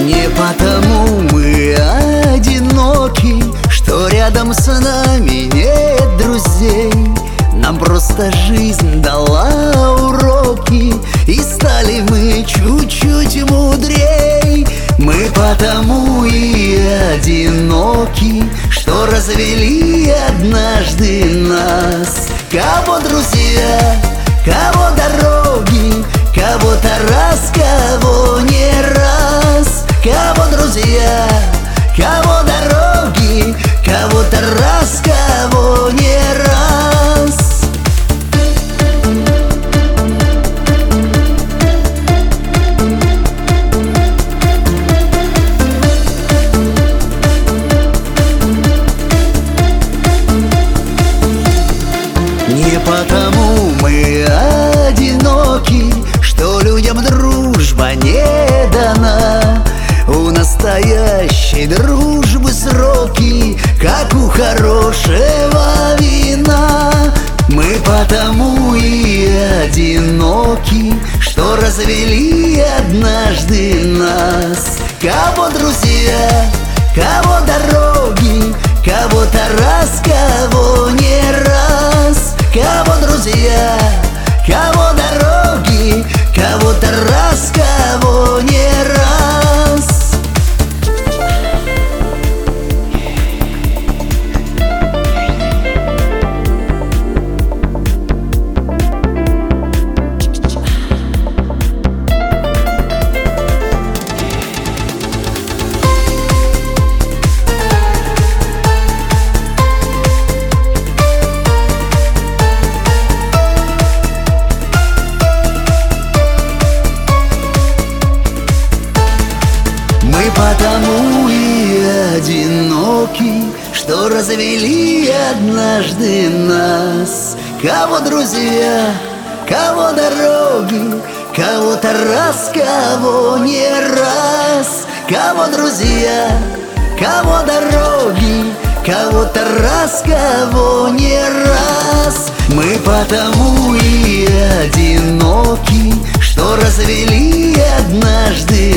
Не потому мы одиноки, что рядом с нами нет друзей. Нам просто жизнь дала уроки, и стали мы чуть-чуть мудрей. Мы потому и одиноки, что развели однажды нас. Кого друзья, кого дороги, кого-то раз, кого не раз. Кого друзья, кого дороги, кого-то раз, кого не раз. Не потому мы одиноки, что людям дружба не дана. У настоящей дружбы сроки, как у хорошего вина. Мы потому и одиноки, что развели однажды нас. Кого друзья, кого дороги, кого-то раз, кого не раз. Кого друзья, кого дороги, кого-то раз, кого не раз. Мы потому и одиноки, что развели однажды нас. Кого друзья, кого дороги, кого-то раз, кого не раз. Кого друзья, кого дороги, кого-то раз, кого не раз. Мы потому и одиноки, что развели однажды